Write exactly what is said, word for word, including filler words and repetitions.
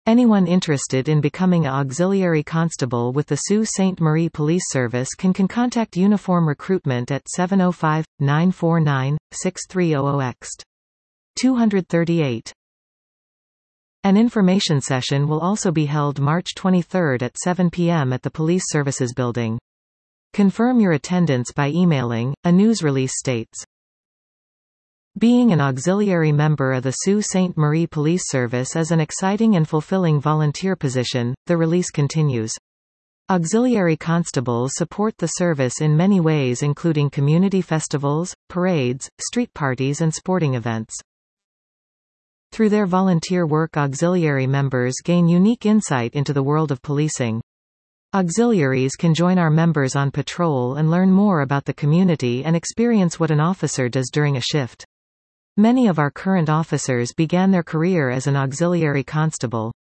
Anyone interested in becoming an auxiliary constable with the Sault Ste. Marie Police Service can, can contact Uniform Recruitment at seven oh five, nine four nine, six three zero zero X two thirty-eight. An information session will also be held March twenty-third at seven p m at the Police Services Building. Confirm your attendance by emailing, a news release states. Being an auxiliary member of the Sault Ste. Marie Police Service is an exciting and fulfilling volunteer position, the release continues. Auxiliary constables support the service in many ways, including community festivals, parades, street parties and sporting events. Through their volunteer work, auxiliary members gain unique insight into the world of policing. Auxiliaries can join our members on patrol and learn more about the community and experience what an officer does during a shift. Many of our current officers began their career as an auxiliary constable.